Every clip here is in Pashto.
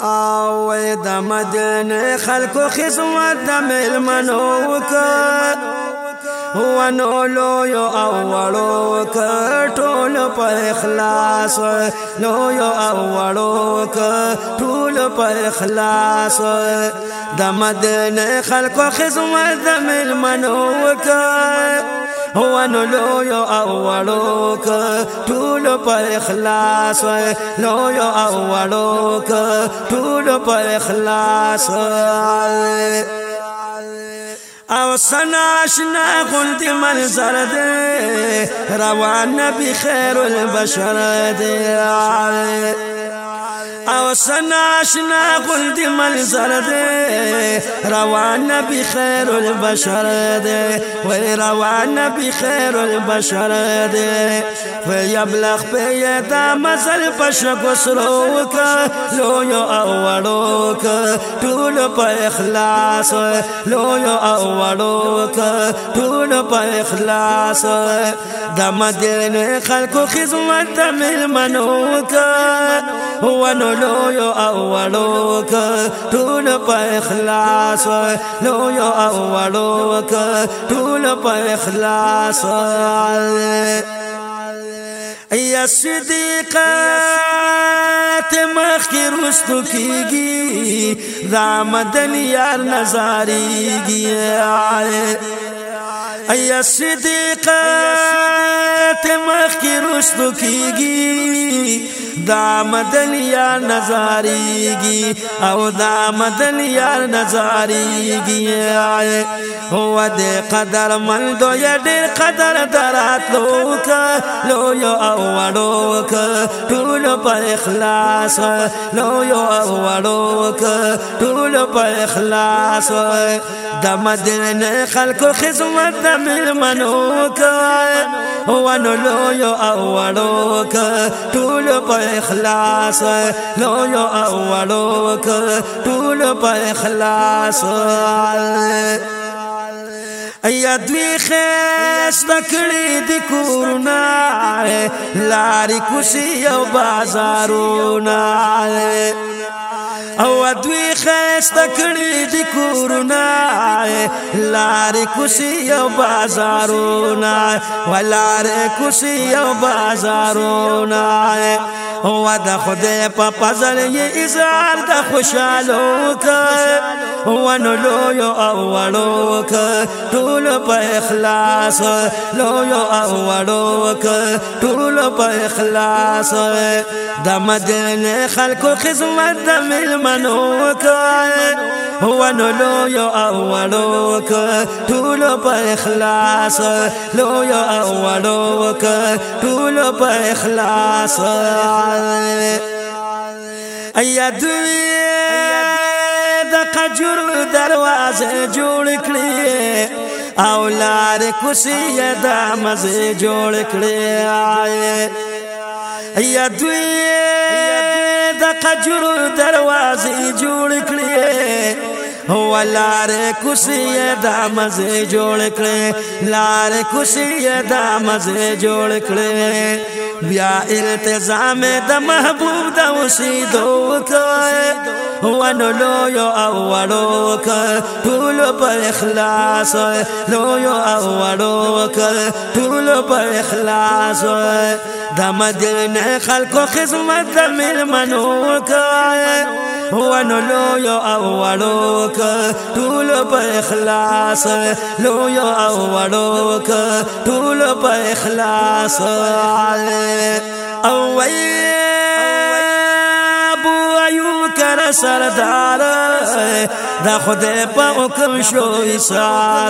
او د مدینه خلکو خدمت د ملمنو وکړ ونو لویو او وړو ټول په اخلاص لویو او وړو ټول په اخلاص د مدینه خلکو خدمت د ملمنو وکړ ونو لویو او وړو ټول په اخلاص لویو او وړو ټول په اخلاص او سناشنا غلط منظر دے روان نبی خیر البشر دے او سناشنا غلط منظر دے روان نبی خیر البشر دے وی روان نبی خیر البشر دے ویبلغ پیدا مزل پشک سروکا لویو او وڑوک طول پا اخلاص لویو او وڑوک طول پا اخلاص دا مدینه خلقو خدمت دا ملمنوک ونو لویو او وڑوک طول پا اخلاص لویو او وڑوک طول پا اخلاص یا صدیقات مخی رستو کیگی دا مدن یار نظاریگی یا صدیقات مخی رستو کیگی دا مدن یار نظاریگی او دا مدن یار نظاریگی هو دے قدر مندو یا دیر قدر درات لوکا لویو او وڑوک طول پا اخلاص لویو او وڑوک طول پا اخلاص دا مدینه خلقو خدمت دا ملمنوک ونو لویو او وڑوک طول پا اخلاص لویو او وڑوک طول پا اخلاص یا دوی خیست کړي د کورنا لاري کوشي او بازارونه او دوی خیست کړي د کورنا لاري کوشي او بازارونه ولاري کوشي او بازارونه او د خدای په فضل یې اظهار د خوشالو ک ونو لویو او وړو ک طول پا اخلاص لویو او وڑوک طول پا اخلاص دا مدینه خلقو خدمت دا ملمنوک ونو لویو او وڑوک طول پا اخلاص لویو او وڑوک طول پا اخلاص یا دوی دا قجر دروازه جوړ کړی او لار کوشي دا مزه جوړ کړی یا دوی دا قجر دروازه جوړ کړی ولار کوشي دا مزه جوړ کړی لار کوشي دا مزه جوړ کړی بیا التزام د محبوب د وسیدو ک ونو لویو او وڑوک طول پا اخلاص لویو او وڑوک طول پا اخلاص دا مدینه خلقو خدمت دا ملمنوک ونو لویو او وڑوک طول پا اخلاص لویو او وڑوک طول پا اخلاص او کر سردار دا خدای پا حکم شو ایثار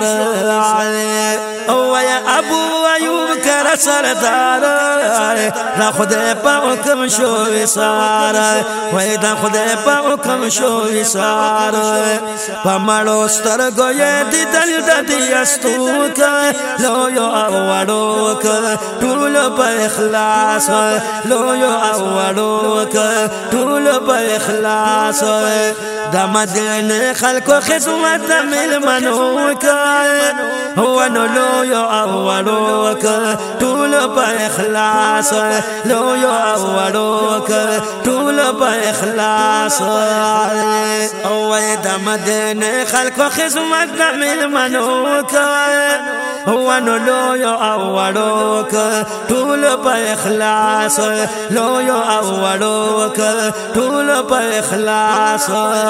او یا ابو ایوب کر سردار دا خدای پا حکم شو ایثار وای دا خدای پا حکم شو ایثار پا مړو سترګو یې دیدل د دې استوک لویو او وړوک ټول په اخلاص لویو او وړوک ټول په اخلاص اخلاص د مدینه خلکو خدمت د ملمنو کړ هو نو لو یو اولو کړ ټول په اخلاص لو یو اولو کړ ټول په اخلاص او د مدینه خلکو خدمت د ملمنو کړ هو نو لو یو اولو کړ ټول په اخلاص لو یو اولو کړ ټول په اخلاص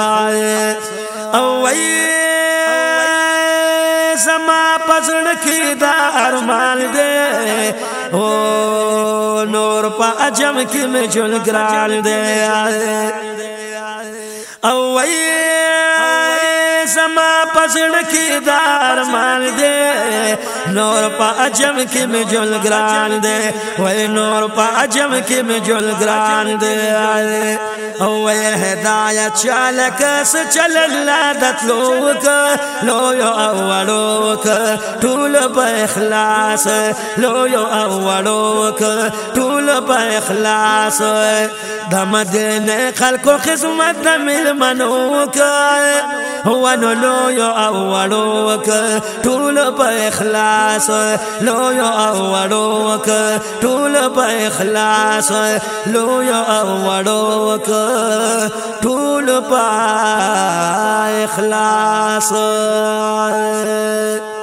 او زما پزړ کې دا ارمان دې او نور په عجم کې مې جون ګران دې او زما پزړ کې دا ارمان دې نور په عجم کې مې جون ګران دې وای نور په عجم کې مې جون ګران دې او هدایت چالک سچل الله دتلوک لو یو اولوک ټول په اخلاص لو یو اولوک ټول په اخلاص د مدینه خلکو خدمت د ملمنوک هو نو لو یو اولوک ټول په اخلاص لو یو اولوک ټول په اخلاص لو یو اولوک ټول په اخلاص